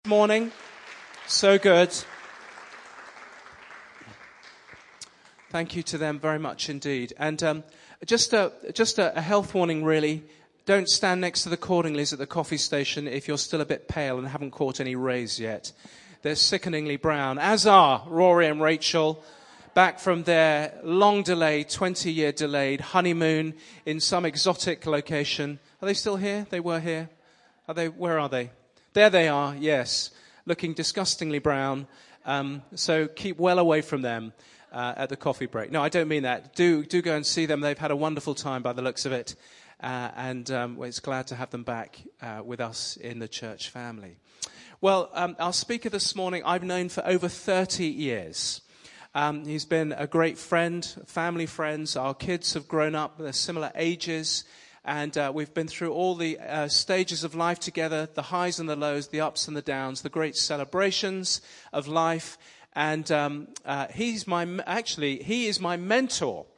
Morning. So good. Thank you to them very much indeed. And just a health warning, really. Don't stand next to the Cordingleys at the coffee station if you're still a bit pale and haven't caught any rays yet. They're sickeningly brown, as are Rory and Rachel, back from their long delayed, 20-year delayed honeymoon in some exotic location. Are they still here? They were here. Where are they? There they are, yes, looking disgustingly brown. So keep well away from them at the coffee break. No, I don't mean that. Do go and see them. They've had a wonderful time by the looks of it. And it's glad to have them back with us in the church family. Well, our speaker this morning I've known for over 30 years. He's been a great friend, family friends. Our kids have grown up, they're similar ages. And we've been through all the stages of life together, the highs and the lows, the ups and the downs, the great celebrations of life. And he is my mentor.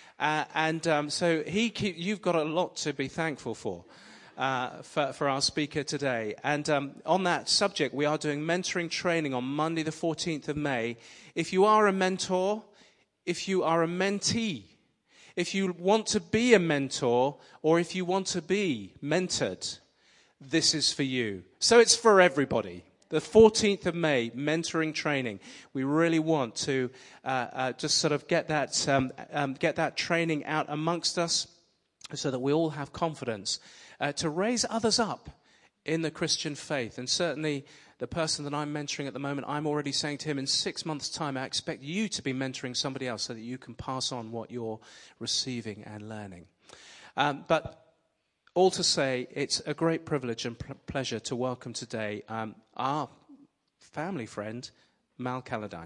So you've got a lot to be thankful for our speaker today. And on that subject, we are doing mentoring training on Monday, the 14th of May. If you are a mentor, if you are a mentee, if you want to be a mentor, or if you want to be mentored, this is for you. So it's for everybody. The 14th of May, mentoring training. We really want to just sort of get that training out amongst us so that we all have confidence to raise others up in the Christian faith. And certainly the person that I'm mentoring at the moment, I'm already saying to him, in 6 months' time, I expect you to be mentoring somebody else so that you can pass on what you're receiving and learning. But all to say, it's a great privilege and pleasure to welcome today our family friend, Mal Calladine.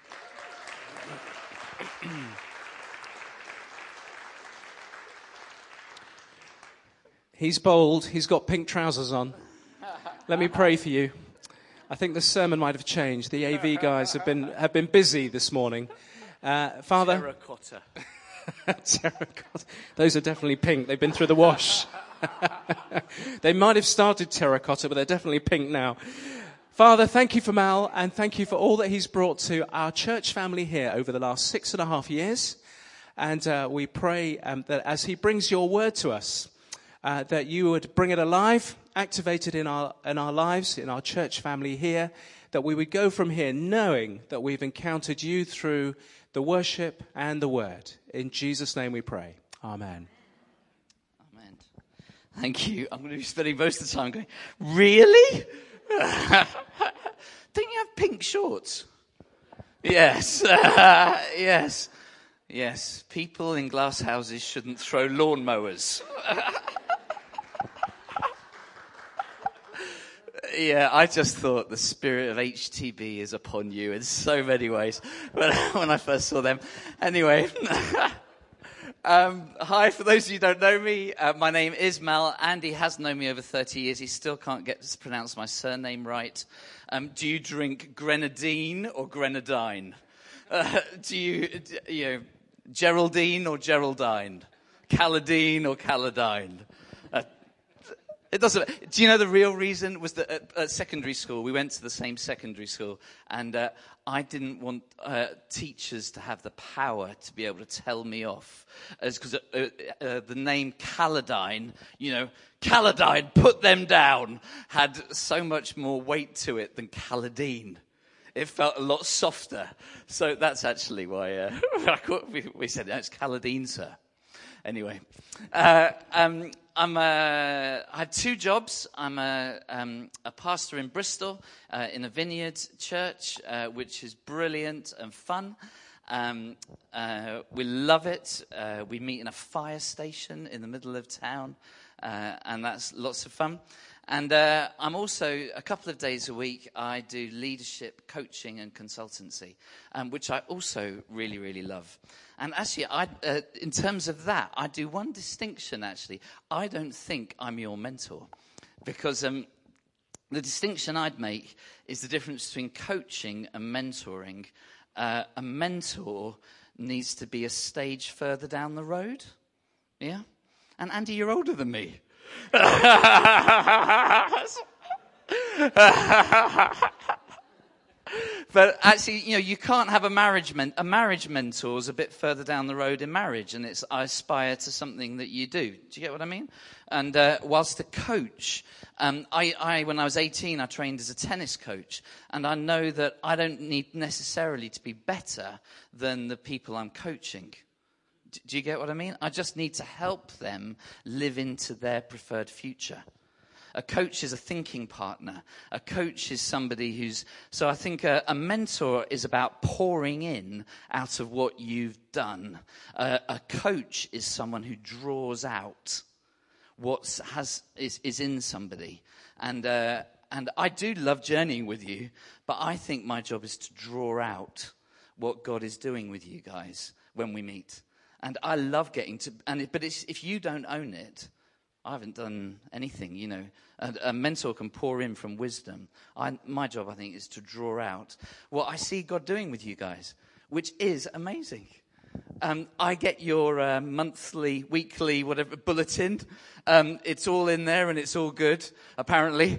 He's bold. He's got pink trousers on. Let me pray for you. I think the sermon might have changed. The AV guys have been busy this morning. Father, terracotta. Terracotta. Those are definitely pink. They've been through the wash. They might have started terracotta, but they're definitely pink now. Father, thank you for Mal, and thank you for all that he's brought to our church family here over the last 6.5 years. And we pray that as he brings your word to us, that you would bring it alive, activate it in our lives, in our church family here, that we would go from here knowing that we've encountered you through the worship and the word. In Jesus' name we pray. Amen. Amen. Thank you. I'm going to be spending most of the time going, really? Don't you have pink shorts? Yes. Yes. People in glass houses shouldn't throw lawnmowers. Yeah, I just thought the spirit of HTB is upon you in so many ways when I first saw them. Anyway, hi, for those of you who don't know me, my name is Mal. Andy has known me over 30 years. He still can't get to pronounce my surname right. Do you drink grenadine or grenadine? Do you Geraldine or Geraldine? Calladine or Calladine? It doesn't. Do you know the real reason was that at secondary school, we went to the same secondary school, and I didn't want teachers to have the power to be able to tell me off, because the name Calladine, Calladine, put them down, had so much more weight to it than Calladine. It felt a lot softer, so that's actually why we said it's Calladine, sir. Anyway, I have 2 jobs. I'm a pastor in Bristol in a vineyard church, which is brilliant and fun. We love it. We meet in a fire station in the middle of town, and that's lots of fun. And I'm also, a couple of days a week, I do leadership coaching and consultancy, which I also really, really love. And actually, in terms of that, I do one distinction, actually. I don't think I'm your mentor, because the distinction I'd make is the difference between coaching and mentoring. A mentor needs to be a stage further down the road. Yeah? And Andy, you're older than me. But actually, you can't have a marriage mentor is a bit further down the road in marriage, and it's I aspire to something that you do. Do you get what I mean? And whilst a coach, I when I was 18, I trained as a tennis coach, and I know that I don't need necessarily to be better than the people I'm coaching. Do you get what I mean? I just need to help them live into their preferred future. A coach is a thinking partner. A coach is somebody who's... So I think a mentor is about pouring in out of what you've done. A coach is someone who draws out what is in somebody. And I do love journeying with you, but I think my job is to draw out what God is doing with you guys when we meet. And I love getting to... But if you don't own it... I haven't done anything, A mentor can pour in from wisdom. My job, I think, is to draw out what I see God doing with you guys, which is amazing. I get your monthly, weekly, whatever, bulletin. It's all in there and it's all good, apparently.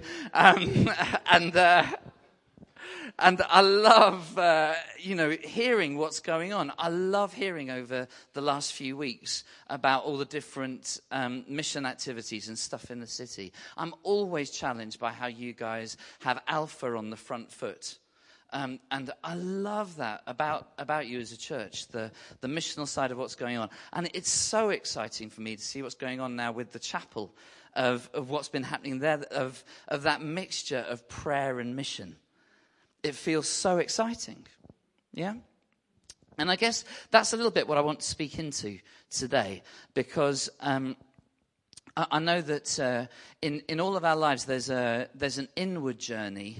And I love, hearing what's going on. I love hearing over the last few weeks about all the different mission activities and stuff in the city. I'm always challenged by how you guys have Alpha on the front foot. And I love that about you as a church, the missional side of what's going on. And it's so exciting for me to see what's going on now with the chapel, of what's been happening there, of that mixture of prayer and mission. It feels so exciting, yeah? And I guess that's a little bit what I want to speak into today, because I know that in all of our lives there's an inward journey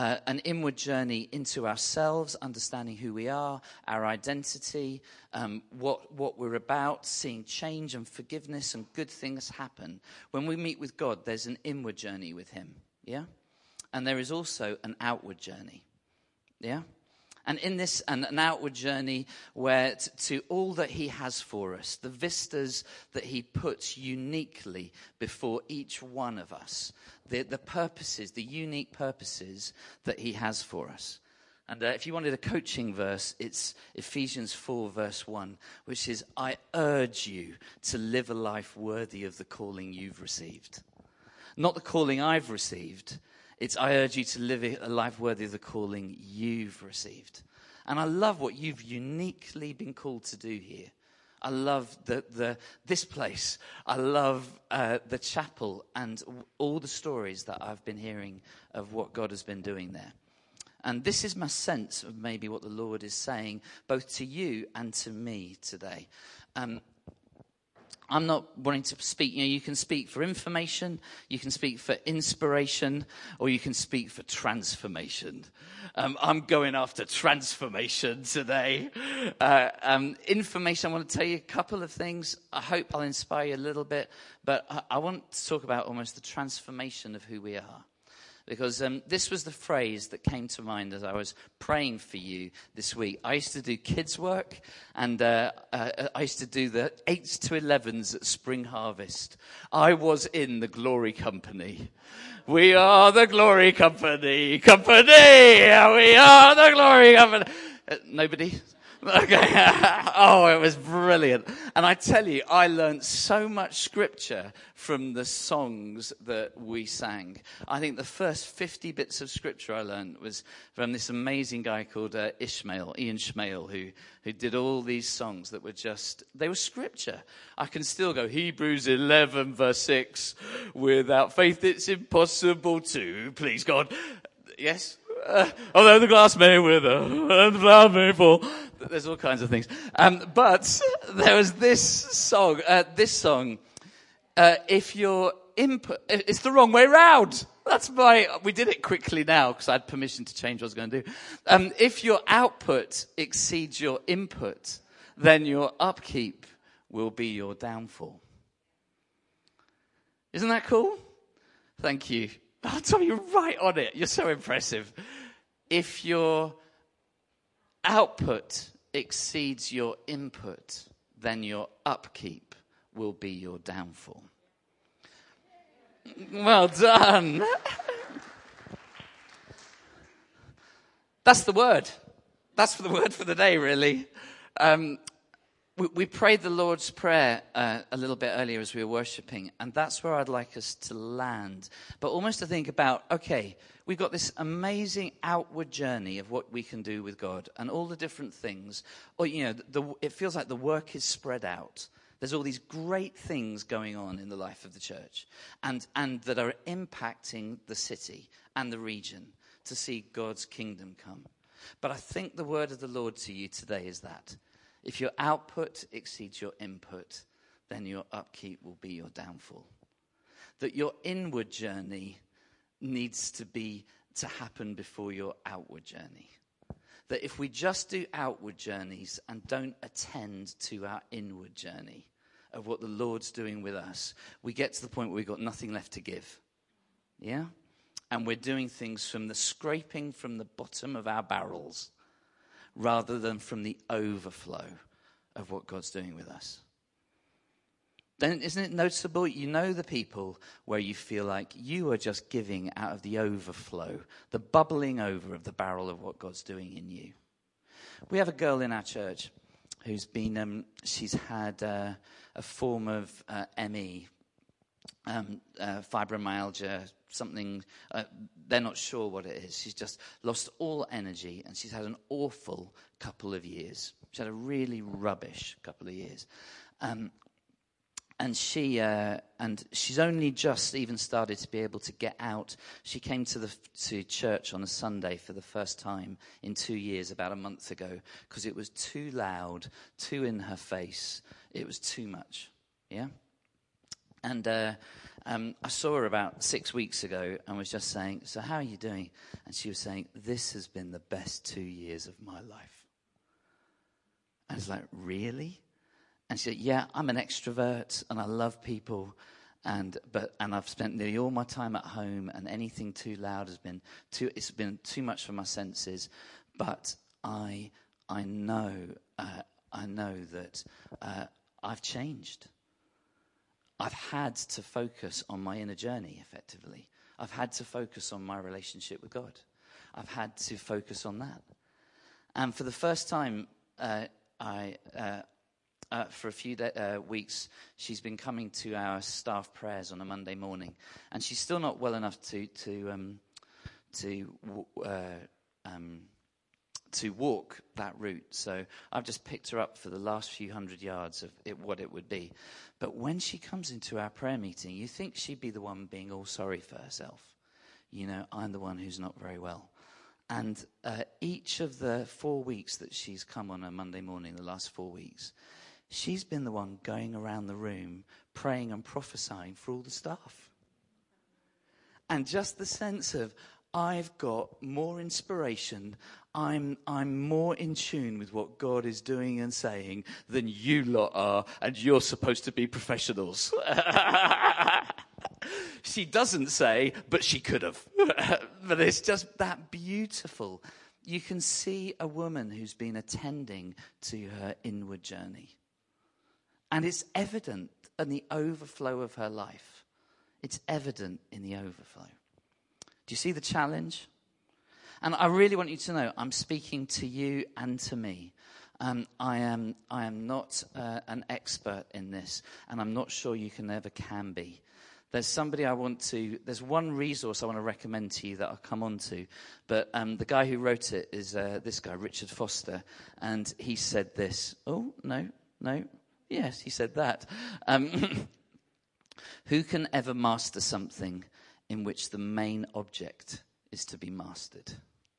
into ourselves, understanding who we are, our identity, what we're about, seeing change and forgiveness and good things happen. When we meet with God, there's an inward journey with him, yeah? And there is also an outward journey. Yeah? And in this, an outward journey where to all that he has for us, the vistas that he puts uniquely before each one of us, the purposes, the unique purposes that he has for us. And if you wanted a coaching verse, it's Ephesians 4 verse 1, which is, I urge you to live a life worthy of the calling you've received. Not the calling I've received. It's, I urge you to live a life worthy of the calling you've received. And I love what you've uniquely been called to do here. I love this place. I love the chapel and all the stories that I've been hearing of what God has been doing there. And this is my sense of maybe what the Lord is saying both to you and to me today. I'm not wanting to speak, you can speak for information, you can speak for inspiration, or you can speak for transformation. I'm going after transformation today. Information, I want to tell you a couple of things. I hope I'll inspire you a little bit, but I want to talk about almost the transformation of who we are. Because this was the phrase that came to mind as I was praying for you this week. I used to do kids' work, and I used to do the 8s to 11s at Spring Harvest. I was in the Glory Company. We are the Glory Company. We are the Glory Company. Nobody? Okay. Oh, it was brilliant. And I tell you, I learned so much scripture from the songs that we sang. I think the first 50 bits of scripture I learned was from this amazing guy called Ian Schmale, who did all these songs that were they were scripture. I can still go, Hebrews 11 verse 6, without faith it's impossible to please God. Yes? Although the glass may wither and the flower may fall. There's all kinds of things. But there was this song, if your input, it's the wrong way round. We did it quickly now because I had permission to change what I was going to do. If your output exceeds your input, then your upkeep will be your downfall. Isn't that cool? Thank you. Oh, Tom, you're right on it. You're so impressive. If your output exceeds your input, then your upkeep will be your downfall. Well done. that's the word. That's the word for the day, really. We prayed the Lord's Prayer a little bit earlier as we were worshipping, and that's where I'd like us to land. But almost to think about, okay, we've got this amazing outward journey of what we can do with God and all the different things. Or, it feels like the work is spread out. There's all these great things going on in the life of the church and that are impacting the city and the region to see God's kingdom come. But I think the word of the Lord to you today is that if your output exceeds your input, then your upkeep will be your downfall. That your inward journey needs to happen before your outward journey. That if we just do outward journeys and don't attend to our inward journey of what the Lord's doing with us, we get to the point where we've got nothing left to give. Yeah? And we're doing things from the scraping from the bottom of our barrels rather than from the overflow of what God's doing with us. Then isn't it noticeable? You know the people where you feel like you are just giving out of the overflow, the bubbling over of the barrel of what God's doing in you. We have a girl in our church who's been, she's had a form of ME, fibromyalgia, something, they're not sure what it is. She's just lost all energy and she's had an awful couple of years. She had a really rubbish couple of years. And she's only just even started to be able to get out. She came to church on a Sunday for the first time in 2 years about a month ago because it was too loud, too in her face. It was too much, yeah? And I saw her about 6 weeks ago and was just saying, so how are you doing? And she was saying, this has been the best 2 years of my life. I was like, really? And she said, yeah, I'm an extrovert and I love people, and I've spent nearly all my time at home, and anything too loud it's been too much for my senses. But I know that I've changed. I've had to focus on my inner journey, effectively. I've had to focus on my relationship with God. I've had to focus on that. And for the first time, for a few weeks, she's been coming to our staff prayers on a Monday morning, and she's still not well enough to walk that route. So I've just picked her up for the last few 100 yards of what it would be. But when she comes into our prayer meeting, you think she'd be the one being all sorry for herself. I'm the one who's not very well. And each of the 4 weeks that she's come on a Monday morning, the last 4 weeks, she's been the one going around the room praying and prophesying for all the staff. And just the sense of, I've got more inspiration, I'm more in tune with what God is doing and saying than you lot are, and you're supposed to be professionals. She doesn't say, but she could have. But it's just that beautiful. You can see a woman who's been attending to her inward journey. And it's evident in the overflow of her life. It's evident in the overflow. Do you see the challenge? And I really want you to know, I'm speaking to you and to me. I am not an expert in this, and I'm not sure you ever can be. There's one resource I want to recommend to you that I'll come on to. But the guy who wrote it is this guy, Richard Foster. And he said this. Oh, no. Yes, he said that. Who can ever master something in which the main object is to be mastered?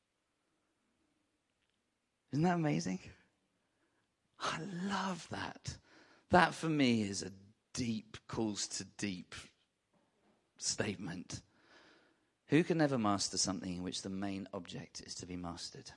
Isn't that amazing? I love that. That for me is a deep, calls to deep statement. Who can ever master something in which the main object is to be mastered?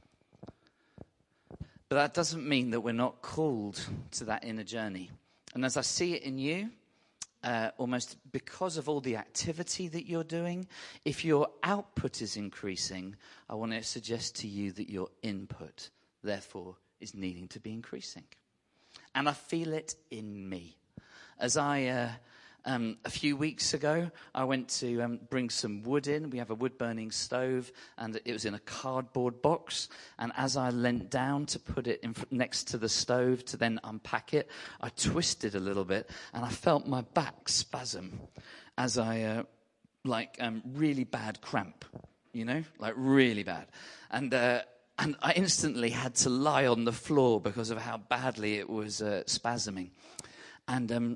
But that doesn't mean that we're not called to that inner journey. And as I see it in you, almost because of all the activity that you're doing, if your output is increasing, I want to suggest to you that your input, therefore, is needing to be increasing. And I feel it in me. As I A few weeks ago, I went to bring some wood in. We have a wood-burning stove, and it was in a cardboard box. And as I leant down to put it next to the stove to then unpack it, I twisted a little bit, and I felt my back spasm as I, really bad cramp, like really bad. And I instantly had to lie on the floor because of how badly it was spasming. And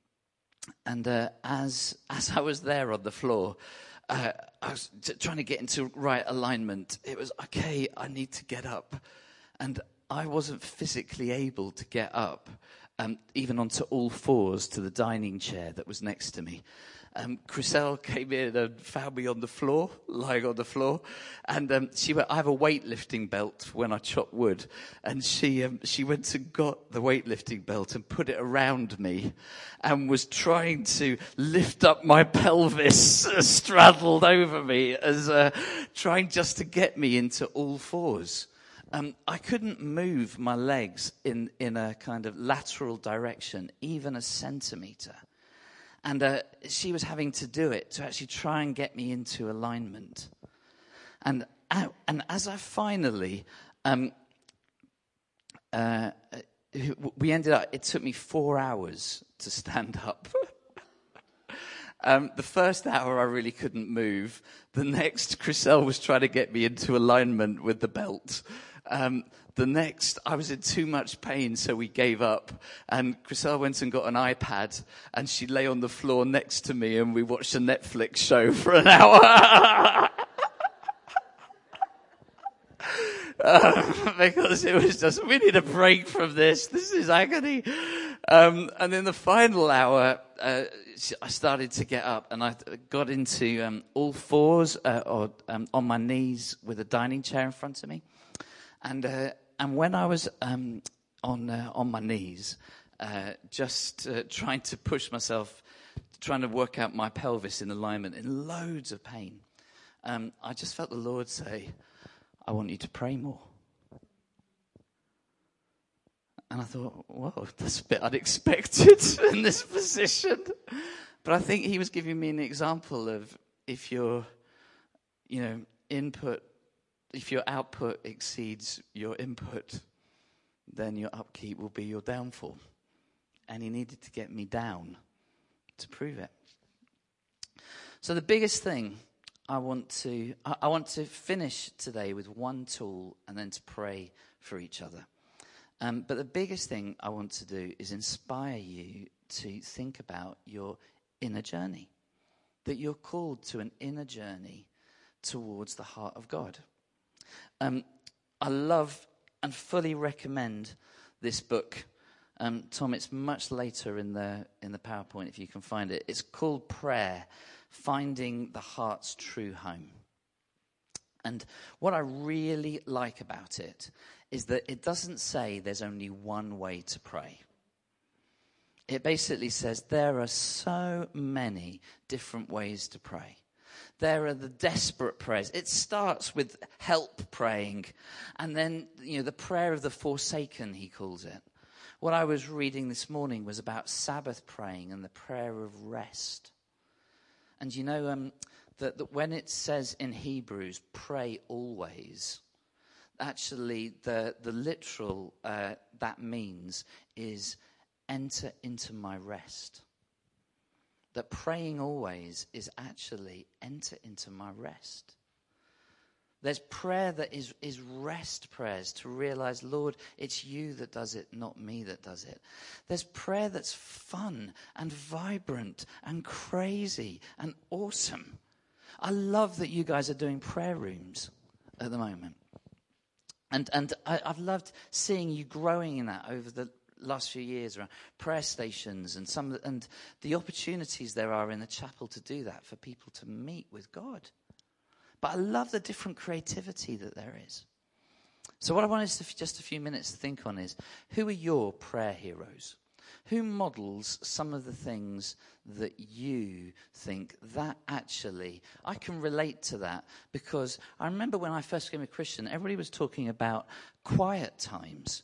as I was there on the floor, I was trying to get into right alignment. It was, okay, I need to get up. And I wasn't physically able to get up, even onto all fours to the dining chair that was next to me. Chriselle came in and found me on the floor, lying on the floor. And she went, I have a weightlifting belt for when I chop wood. And she went and got the weightlifting belt and put it around me and was trying to lift up my pelvis, straddled over me, as trying just to get me into all fours. I couldn't move my legs in a kind of lateral direction, even a centimetre. And she was having to do it to actually try and get me into alignment. And as I finally, we ended up, it took me 4 hours to stand up. The first hour I really couldn't move. The next, Chriselle was trying to get me into alignment with the belt. The next, I was in too much pain, so we gave up. And Chriselle went and got an iPad, and she lay on the floor next to me, and we watched a Netflix show for an hour. Because it was just, we need a break from this. This is agony. And in the final hour, I started to get up, and I got into all fours on my knees with a dining chair in front of me. And when I was on my knees, just trying to push myself, trying to work out my pelvis in alignment, in loads of pain, I just felt the Lord say, I want you to pray more. And I thought, whoa, that's a bit unexpected in this position. But I think he was giving me an example of if your output exceeds your input, then your upkeep will be your downfall. And he needed to get me down to prove it. So the biggest thing I want to finish today with one tool and then to pray for each other. But the biggest thing I want to do is inspire you to think about your inner journey. That you're called to an inner journey towards the heart of God. I love and fully recommend this book. Tom, it's much later in the PowerPoint if you can find it. It's called Prayer, Finding the Heart's True Home. And what I really like about it is that it doesn't say there's only one way to pray. It basically says there are so many different ways to pray. There are the desperate prayers. It starts with help praying. And then, the prayer of the forsaken, he calls it. What I was reading this morning was about Sabbath praying and the prayer of rest. And that when it says in Hebrews, pray always, actually the literal that means is enter into my rest. That praying always is actually enter into my rest. There's prayer that is rest prayers to realize, Lord, it's you that does it, not me that does it. There's prayer that's fun and vibrant and crazy and awesome. I love that you guys are doing prayer rooms at the moment. And I've loved seeing you growing in that over the last few years around prayer stations and the opportunities there are in the chapel to do that for people to meet with God. But I love the different creativity that there is. So what I want us to just a few minutes to think on is, who are your prayer heroes? Who models some of the things that you think that actually, I can relate to that? Because I remember when I first became a Christian, everybody was talking about quiet times.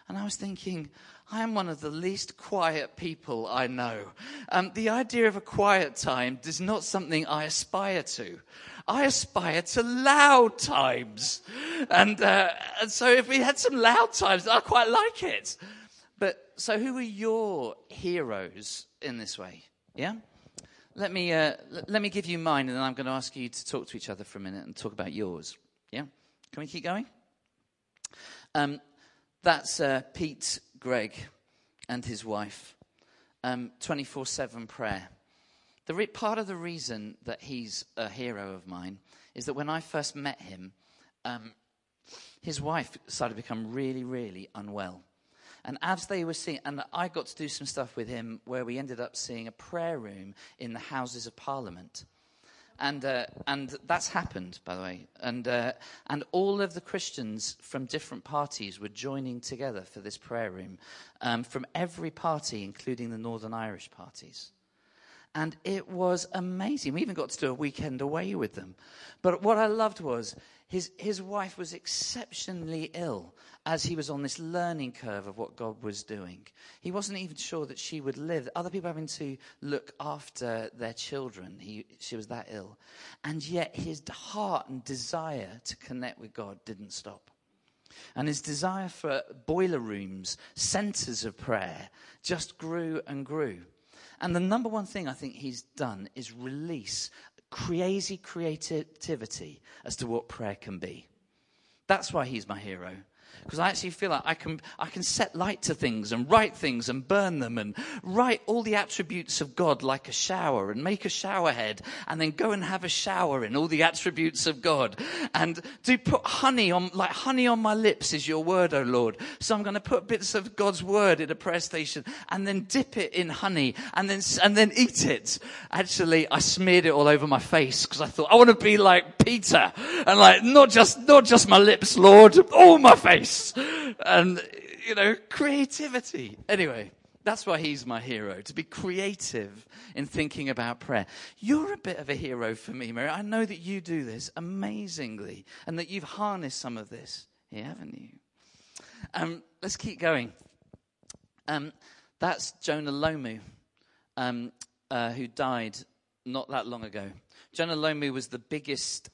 And I was thinking, I am one of the least quiet people I know. The idea of a quiet time is not something I aspire to. I aspire to loud times. And so if we had some loud times, I quite like it. But so who are your heroes in this way? Yeah? Let me give you mine, and then I'm going to ask you to talk to each other for a minute and talk about yours. Yeah? Can we keep going? That's Pete Greig and his wife. 24/7 prayer. Part of the reason that he's a hero of mine is that when I first met him, his wife started to become really, really unwell. And as they were seeing, and I got to do some stuff with him where we ended up seeing a prayer room in the Houses of Parliament. And that's happened, by the way. And all of the Christians from different parties were joining together for this prayer room, from every party, including the Northern Irish parties. And it was amazing. We even got to do a weekend away with them. But what I loved was his wife was exceptionally ill as he was on this learning curve of what God was doing. He wasn't even sure that she would live. Other people having to look after their children. She was that ill. And yet his heart and desire to connect with God didn't stop. And his desire for boiler rooms, centers of prayer, just grew and grew. And the number one thing I think he's done is release crazy creativity as to what prayer can be. That's why he's my hero. Because I actually feel like I can set light to things and write things and burn them and write all the attributes of God like a shower and make a shower head and then go and have a shower in all the attributes of God. And do put honey on my lips is your word, O Lord. So I'm going to put bits of God's word in a prayer station and then dip it in honey and then eat it. Actually, I smeared it all over my face because I thought I want to be like Peter and like not just my lips, Lord, all my face. And, creativity. Anyway, that's why he's my hero, to be creative in thinking about prayer. You're a bit of a hero for me, Mary. I know that you do this amazingly and that you've harnessed some of this here, haven't you? Let's keep going. That's Jonah Lomu, who died not that long ago. Jonah Lomu was the biggest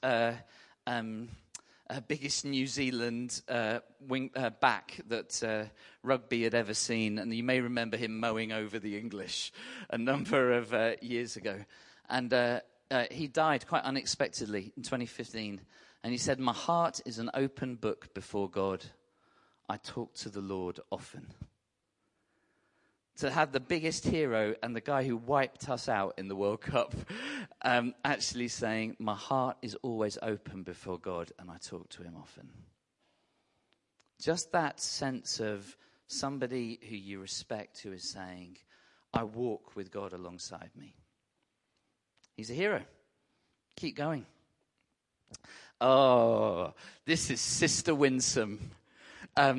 New Zealand back that rugby had ever seen. And you may remember him mowing over the English a number of years ago. And he died quite unexpectedly in 2015. And he said, "My heart is an open book before God. I talk to the Lord often." To have the biggest hero and the guy who wiped us out in the World Cup actually saying, "My heart is always open before God and I talk to him often." Just that sense of somebody who you respect who is saying, "I walk with God alongside me." He's a hero. Keep going. Oh, this is Sister Winsome. I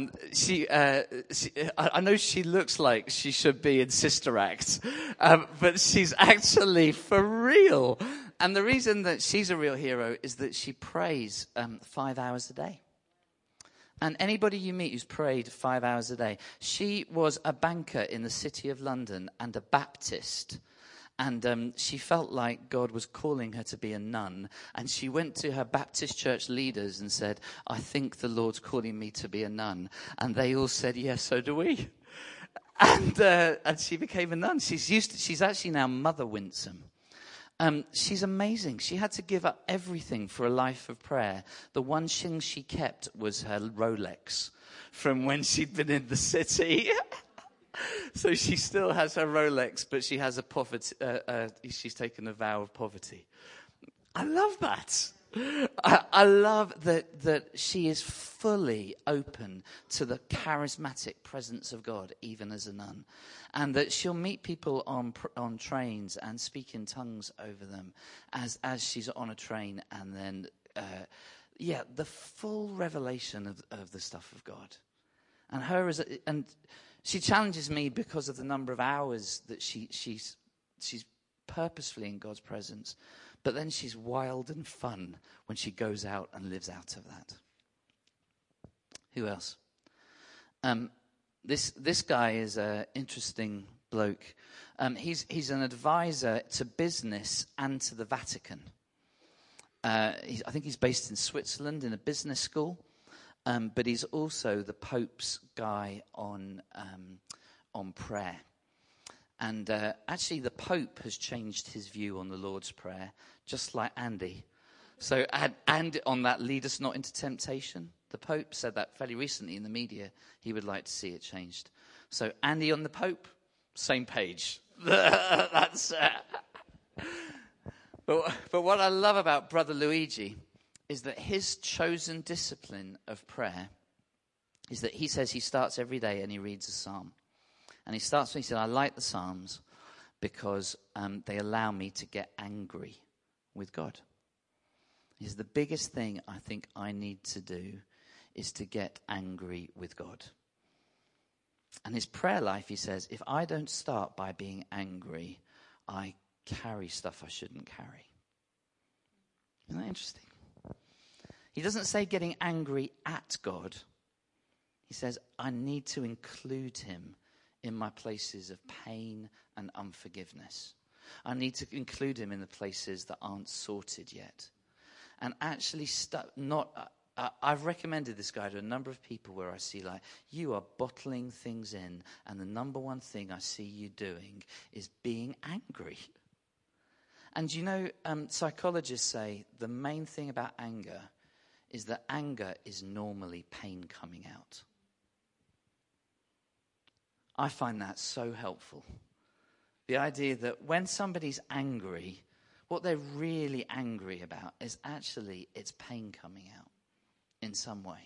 know she looks like she should be in Sister Act, but she's actually for real. And the reason that she's a real hero is that she prays 5 hours a day. And anybody you meet who's prayed 5 hours a day, she was a banker in the City of London and a Baptist. And she felt like God was calling her to be a nun. And she went to her Baptist church leaders and said, "I think the Lord's calling me to be a nun." And they all said, "Yes, so do we." And she became a nun. She's actually now Mother Winsome. She's amazing. She had to give up everything for a life of prayer. The one thing she kept was her Rolex from when she'd been in the city. So she still has her Rolex, but she has she's taken a vow of poverty. I love that. I love that she is fully open to the charismatic presence of God, even as a nun. And that she'll meet people on trains and speak in tongues over them as she's on a train. And then, the full revelation of the stuff of God. And she challenges me because of the number of hours that she's purposefully in God's presence. But then she's wild and fun when she goes out and lives out of that. Who else? This guy is an interesting bloke. He's an advisor to business and to the Vatican. I think he's based in Switzerland in a business school, but he's also the Pope's guy on prayer. And actually, the Pope has changed his view on the Lord's Prayer, just like Andy. So, and on that, lead us not into temptation. The Pope said that fairly recently in the media. He would like to see it changed. So, Andy on the Pope, same page. That's. But what I love about Brother Luigi is that his chosen discipline of prayer is that he says he starts every day and he reads a psalm. And he said, I like the Psalms because they allow me to get angry with God. He says, the biggest thing I think I need to do is to get angry with God. And his prayer life, he says, if I don't start by being angry, I carry stuff I shouldn't carry. Isn't that interesting? He doesn't say getting angry at God. He says, I need to include him in my places of pain and unforgiveness. I need to include him in the places that aren't sorted yet. And actually, I've recommended this guy to a number of people where I see like, you are bottling things in, and the number one thing I see you doing is being angry. And you know, psychologists say the main thing about anger is that anger is normally pain coming out. I find that so helpful. The idea that when somebody's angry, what they're really angry about is actually it's pain coming out in some way.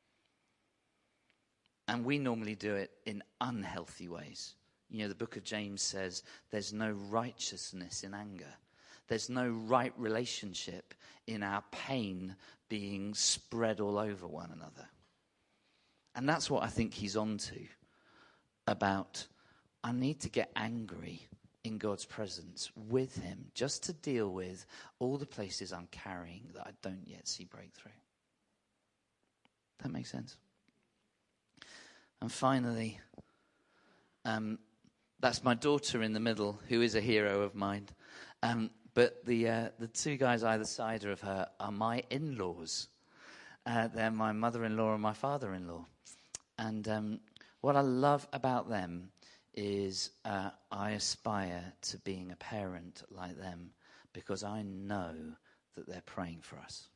And we normally do it in unhealthy ways. You know, the book of James says there's no righteousness in anger. There's no right relationship in our pain being spread all over one another. And that's what I think he's onto. About, I need to get angry in God's presence with him just to deal with all the places I'm carrying that I don't yet see breakthrough. That makes sense? And finally, that's my daughter in the middle, who is a hero of mine. But the two guys either side of her are my in-laws. They're my mother-in-law and my father-in-law. And what I love about them is I aspire to being a parent like them because I know that they're praying for us.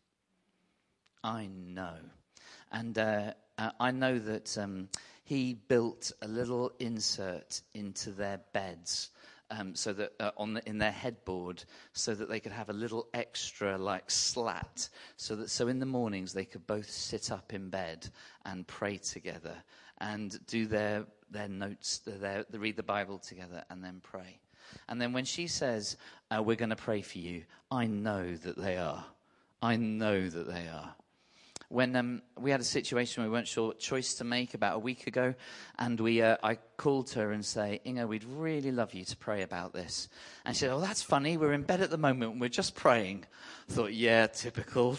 I know. And I know that he built a little insert into their beds so that in their headboard, so that they could have a little extra like slat, so in the mornings they could both sit up in bed and pray together and do their notes, read the Bible together and then pray. And then when she says, we're going to pray for you, I know that they are. I know that they are. When we had a situation where we weren't sure what choice to make about a week ago, and I called her and say, Inga, we'd really love you to pray about this. And she said, oh, that's funny. We're in bed at the moment and we're just praying. I thought, yeah, typical.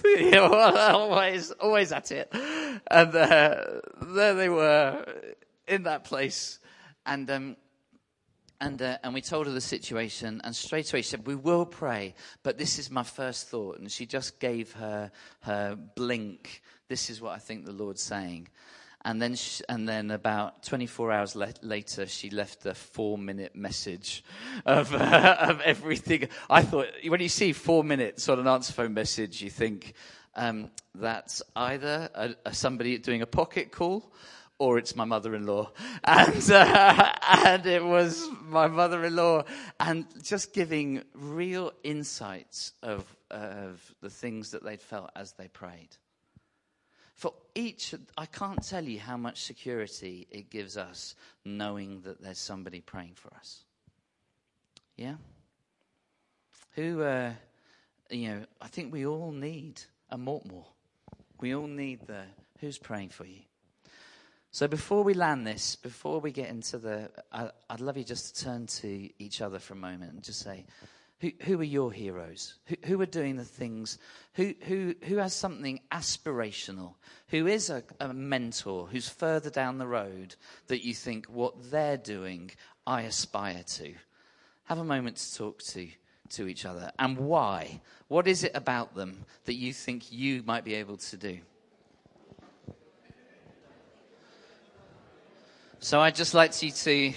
always at it. And there they were in that place. And we told her the situation, and straight away she said, we will pray, but this is my first thought. And she just gave her blink. This is what I think the Lord's saying. And then about 24 hours later, she left a 4-minute message of everything. I thought, when you see 4 minutes on an answer phone message, you think that's either somebody doing a pocket call, or it's my mother-in-law. And it was my mother-in-law. And just giving real insights of the things that they'd felt as they prayed. For each, I can't tell you how much security it gives us knowing that there's somebody praying for us. Yeah? I think we all need a Mortmore. We all need who's praying for you. So before we land this, before we get into I'd love you just to turn to each other for a moment and just say, Who are your heroes? Who are doing the things? Who has something aspirational? Who is a mentor? Who's further down the road that you think what they're doing, I aspire to? Have a moment to talk to each other. And why? What is it about them that you think you might be able to do? So I'd just like you to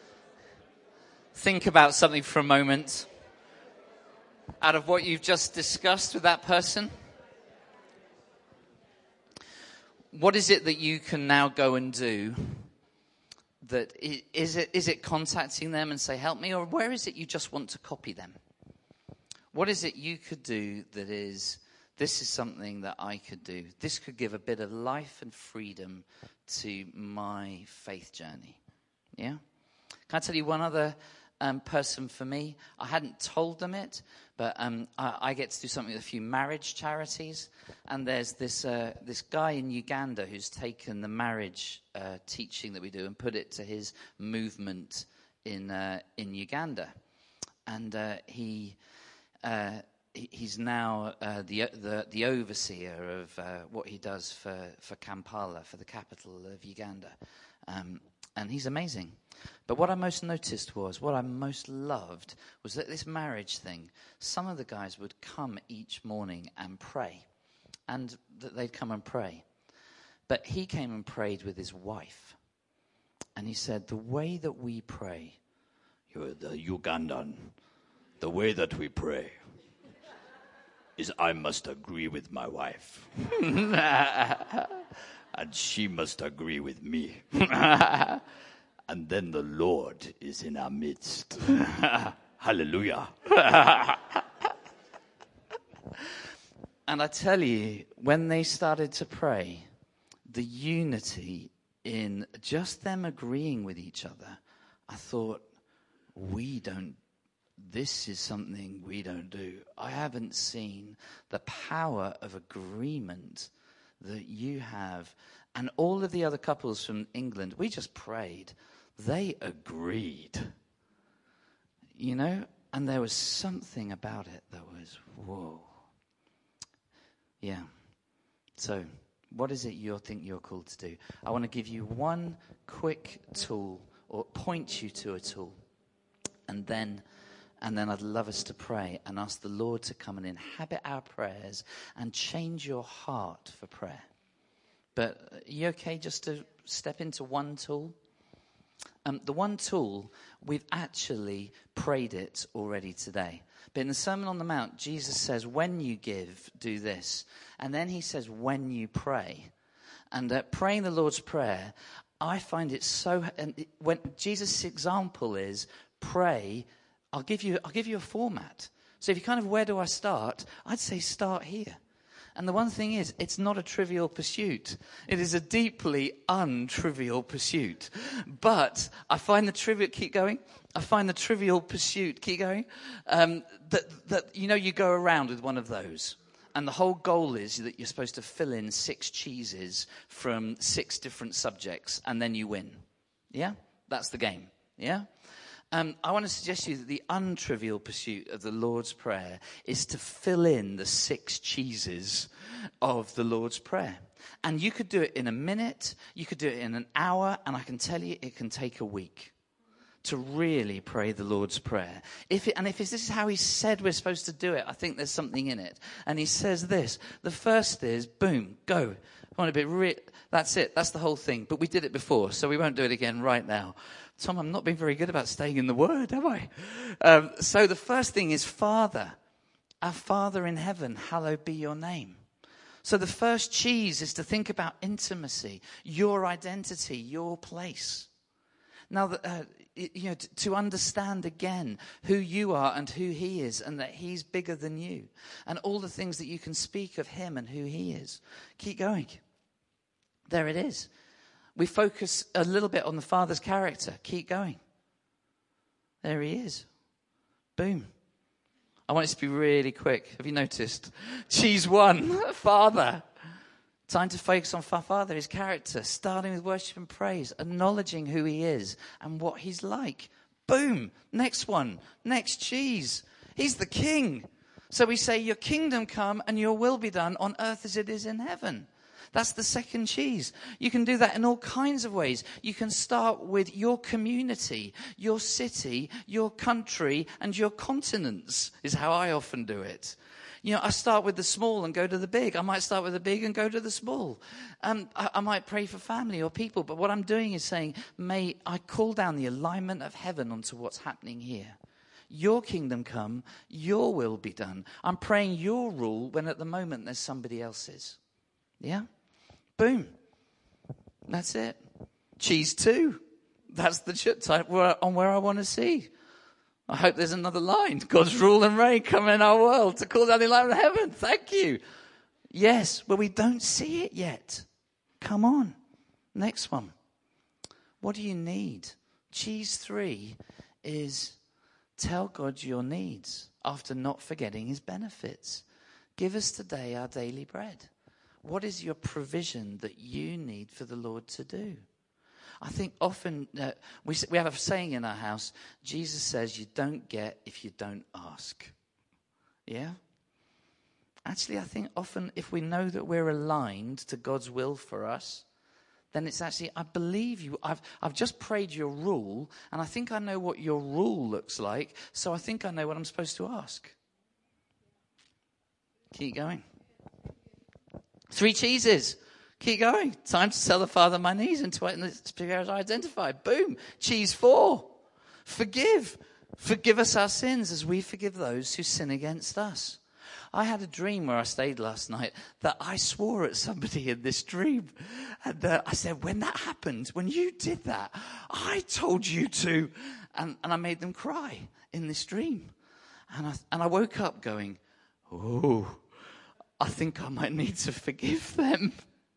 think about something for a moment out of what you've just discussed with that person. What is it that you can now go and do? That is it contacting them and say, help me? Or where is it you just want to copy them? What is it you could do that is, this is something that I could do. This could give a bit of life and freedom to my faith journey. Yeah? Can I tell you one other person for me? I hadn't told them it, but I get to do something with a few marriage charities. And there's this guy in Uganda who's taken the marriage teaching that we do and put it to his movement in Uganda. And he's now the overseer of what he does for Kampala, for the capital of Uganda. And he's amazing. But what I most noticed what I most loved was that this marriage thing, some of the guys would come each morning and pray. And that they'd come and pray. But he came and prayed with his wife. And he said, the way that we pray, you're the Ugandan, the way that we pray is I must agree with my wife. And she must agree with me. And then the Lord is in our midst. Hallelujah. And I tell you, when they started to pray, the unity in just them agreeing with each other, I thought, this is something we don't do. I haven't seen the power of agreement that you have. And all of the other couples from England, we just prayed. They agreed. You know? And there was something about it that was, whoa. Yeah. So, what is it you think you're called to do? I want to give you one quick tool, or point you to a tool. And then I'd love us to pray and ask the Lord to come and inhabit our prayers and change your heart for prayer. But are you okay just to step into one tool? The one tool, we've actually prayed it already today. But in the Sermon on the Mount, Jesus says, when you give, do this. And then he says, when you pray. And praying the Lord's Prayer, I find it so... when Jesus' example is, pray, I'll give you a format. So if you kind of, where do I start? I'd say start here. And the one thing is, it's not a trivial pursuit. It is a deeply untrivial pursuit. But I find the trivial, keep going. I find the trivial pursuit, keep going. That you go around with one of those. And the whole goal is that you're supposed to fill in 6 cheeses from 6 different subjects, and then you win. Yeah? That's the game. Yeah? I want to suggest to you that the untrivial pursuit of the Lord's Prayer is to fill in the 6 cheeses of the Lord's Prayer. And you could do it in a minute, you could do it in an hour, and I can tell you it can take a week to really pray the Lord's Prayer. If this is how he said we're supposed to do it, I think there's something in it. And he says this, the first is, boom, go. That's it, that's the whole thing. But we did it before, so we won't do it again right now. Tom, I'm not being very good about staying in the Word, have I? So the first thing is Father. Our Father in heaven, hallowed be your name. So the first cheese is to think about intimacy, your identity, your place. Now, to understand again who you are and who he is, and that he's bigger than you, and all the things that you can speak of him and who he is. Keep going. There it is. We focus a little bit on the Father's character. Keep going. There he is. Boom. I want it to be really quick. Have you noticed? Cheese 1, Father. Time to focus on Father, his character, starting with worship and praise, acknowledging who he is and what he's like. Boom. Next one. Next cheese. He's the king. So we say, your kingdom come and your will be done on earth as it is in heaven. That's the second cheese. You can do that in all kinds of ways. You can start with your community, your city, your country, and your continents, is how I often do it. You know, I start with the small and go to the big. I might start with the big and go to the small. I might pray for family or people. But what I'm doing is saying, may I call down the alignment of heaven onto what's happening here. Your kingdom come, your will be done. I'm praying your rule when at the moment there's somebody else's. Yeah? Boom. That's it. Cheese 2. That's the type on where I want to see. I hope there's another line. God's rule and reign come in our world to call down the alignment of heaven. Thank you. Yes, but we don't see it yet. Come on. Next one. What do you need? Cheese 3 is tell God your needs after not forgetting his benefits. Give us today our daily bread. What is your provision that you need for the Lord to do? I think often we have a saying in our house, Jesus says you don't get if you don't ask. Yeah? Actually, I think often if we know that we're aligned to God's will for us, then it's actually, I believe you. I've just prayed your rule, and I think I know what your rule looks like, so I think I know what I'm supposed to ask. Keep going. 3 cheeses. Keep going. Time to tell the Father my needs and to identify. Boom. Cheese 4. Forgive. Forgive us our sins as we forgive those who sin against us. I had a dream where I stayed last night that I swore at somebody in this dream. And I said, when that happened, when you did that, I told you to. And I made them cry in this dream. And I woke up going, oh, I think I might need to forgive them.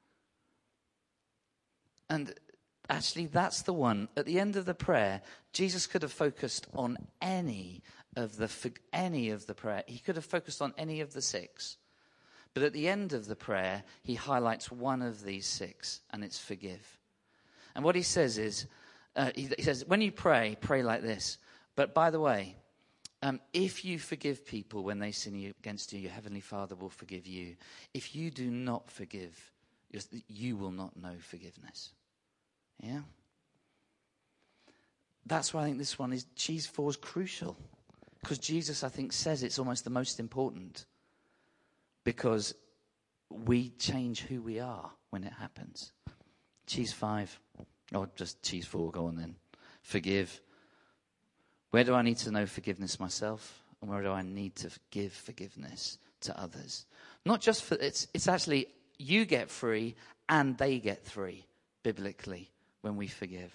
And actually, that's the one. At the end of the prayer, Jesus could have focused on any of the prayer. He could have focused on any of the 6. But at the end of the prayer, he highlights one of these 6, and it's forgive. And what he says is, he says, when you pray like this. But by the way, if you forgive people when they sin against you, your heavenly Father will forgive you. If you do not forgive, you will not know forgiveness. Yeah? That's why I think this one is, cheese 4 is crucial. Because Jesus, I think, says it's almost the most important. Because we change who we are when it happens. Cheese 5. Or just cheese 4, go on then. Forgive. Where do I need to know forgiveness myself? And where do I need to give forgiveness to others? Not just for, it's actually, you get free and they get free, biblically, when we forgive.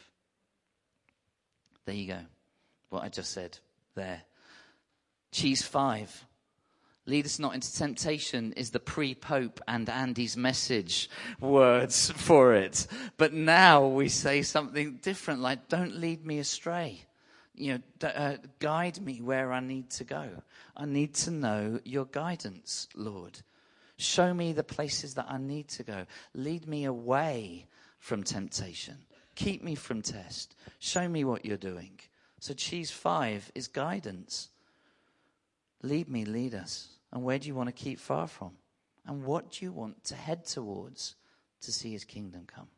There you go. What I just said there. Cheese 5. Lead us not into temptation is the pre-Pope and Andy's message words for it. But now we say something different, like, don't lead me astray. You know, guide me where I need to go. I need to know your guidance, Lord. Show me the places that I need to go. Lead me away from temptation. Keep me from test. Show me what you're doing. So cheese 5 is guidance. Lead me, lead us. And where do you want to keep far from? And what do you want to head towards to see his kingdom come?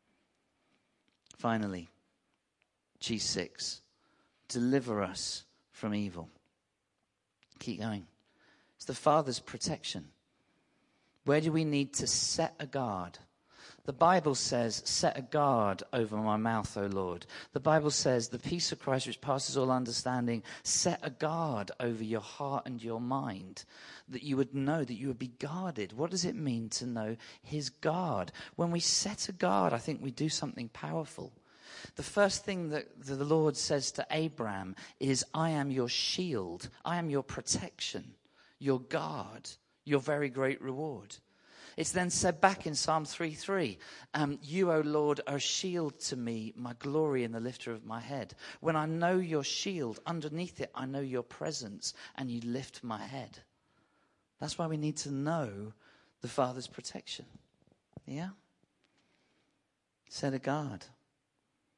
Finally, cheese 6. Deliver us from evil. Keep going. It's the Father's protection. Where do we need to set a guard? The Bible says, set a guard over my mouth, O Lord. The Bible says, the peace of Christ which passes all understanding, set a guard over your heart and your mind, that you would know, that you would be guarded. What does it mean to know his guard? When we set a guard, I think we do something powerful. The first thing that the Lord says to Abraham is, I am your shield. I am your protection, your guard, your very great reward. It's then said back in Psalm 3:3, you, O Lord, are a shield to me, my glory and the lifter of my head. When I know your shield, underneath it, I know your presence, and you lift my head. That's why we need to know the Father's protection. Yeah? Set a guard.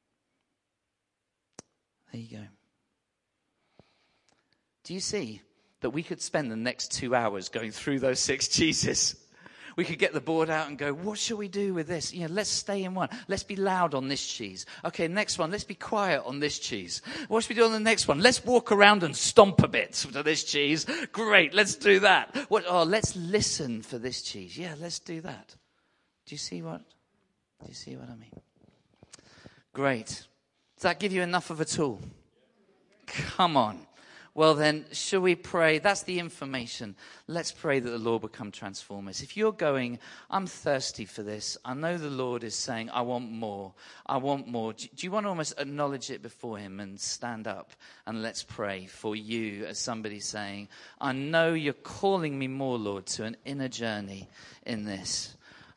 There you go. Do you see? that we could spend the next 2 hours going through those 6 cheeses. We could get the board out and go, what shall we do with this? Let's stay in one. Let's be loud on this cheese. Okay, next one, let's be quiet on this cheese. What should we do on the next one? Let's walk around and stomp a bit to this cheese. Great, let's do that. Let's listen for this cheese. Yeah, let's do that. Do you see what I mean? Great. Does that give you enough of a tool? Come on. Well then, shall we pray? That's the information. Let's pray that the Lord will come transform us. If you're going, I'm thirsty for this. I know the Lord is saying, I want more. I want more. Do you want to almost acknowledge it before him and stand up and let's pray for you as somebody saying, I know you're calling me more, Lord, to an inner journey in this.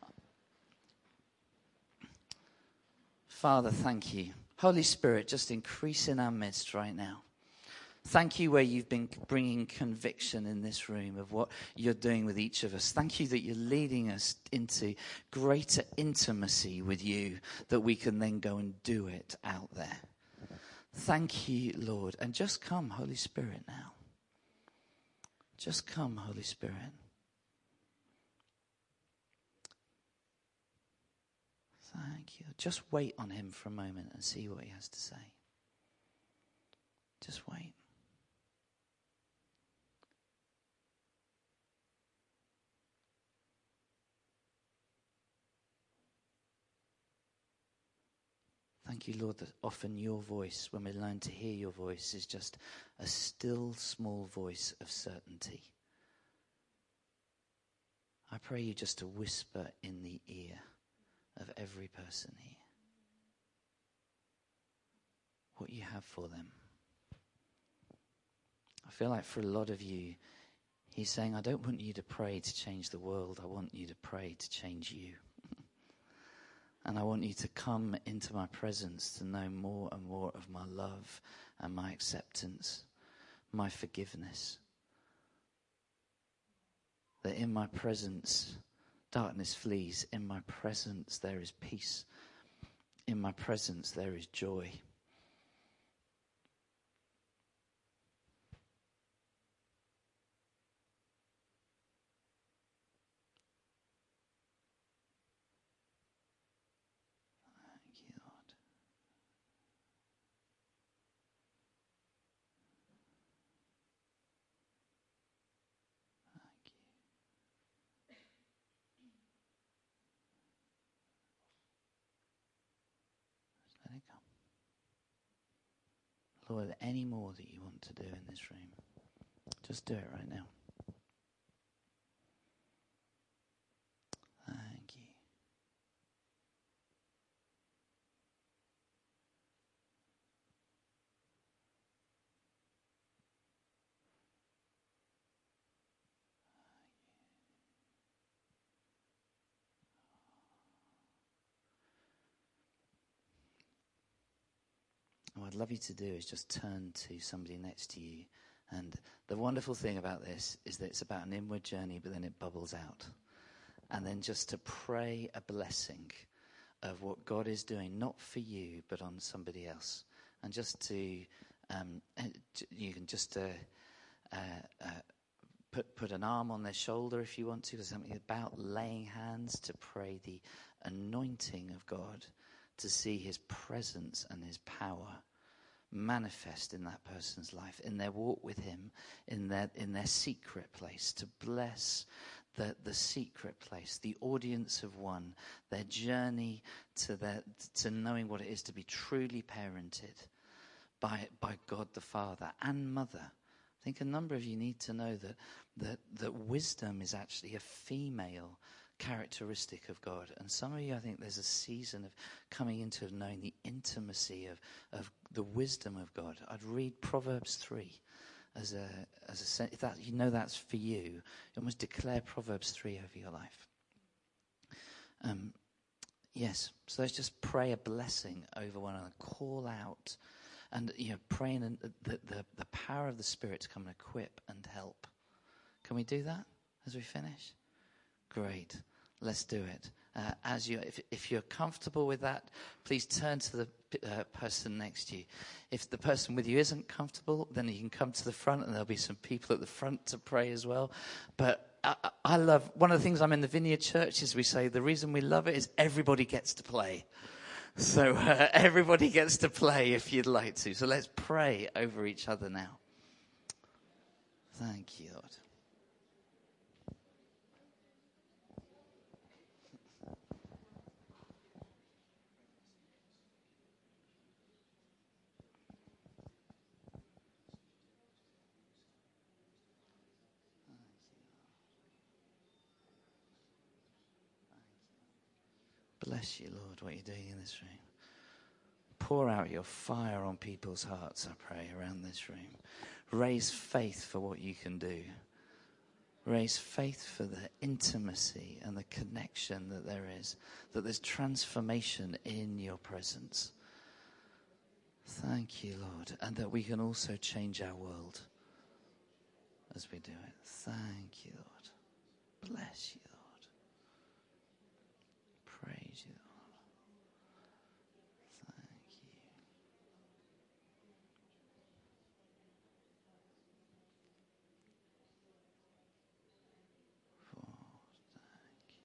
Father, thank you. Holy Spirit, just increase in our midst right now. Thank you where you've been bringing conviction in this room of what you're doing with each of us. Thank you that you're leading us into greater intimacy with you, that we can then go and do it out there. Thank you, Lord. And just come, Holy Spirit, now. Just come, Holy Spirit. Thank you. Just wait on him for a moment and see what he has to say. Just wait. Thank you, Lord, that often your voice, when we learn to hear your voice, is just a still, small voice of certainty. I pray you just to whisper in the ear of every person here what you have for them. I feel like for a lot of you, he's saying, I don't want you to pray to change the world. I want you to pray to change you. And I want you to come into my presence to know more and more of my love and my acceptance, my forgiveness. That in my presence, darkness flees. In my presence, there is peace. In my presence, there is joy. Lord, any more that you want to do in this room, just do it right now. Thank you. What I'd love you to do is just turn to somebody next to you. And the wonderful thing about this is that it's about an inward journey, but then it bubbles out. And then just to pray a blessing of what God is doing, not for you, but on somebody else. And just to, you can just put an arm on their shoulder if you want to. There's something about laying hands to pray the anointing of God, to see his presence and his power manifest in that person's life, in their walk with him, in their secret place, to bless the secret place, the audience of one, their journey to knowing what it is to be truly parented by God the Father and Mother. I think a number of you need to know that wisdom is actually a female characteristic of God. And some of you, I think there's a season of coming into knowing the intimacy of the wisdom of God. I'd read Proverbs 3 as a if that, you know that's for you, you almost declare Proverbs 3 over your life. Yes, so let's just pray a blessing over one another, call out, and praying the power of the Spirit to come and equip and help. Can we do that as we finish? Great. Let's do it. If you're comfortable with that, please turn to the person next to you. If the person with you isn't comfortable, then you can come to the front, and there'll be some people at the front to pray as well. But I love, one of the things I'm in the Vineyard Church is we say the reason we love it is everybody gets to play. So everybody gets to play if you'd like to. So let's pray over each other now. Thank you, Lord. Bless you, Lord, what you're doing in this room. Pour out your fire on people's hearts, I pray, around this room. Raise faith for what you can do. Raise faith for the intimacy and the connection that there is, that there's transformation in your presence. Thank you, Lord, and that we can also change our world as we do it. Thank you, Lord. Bless you.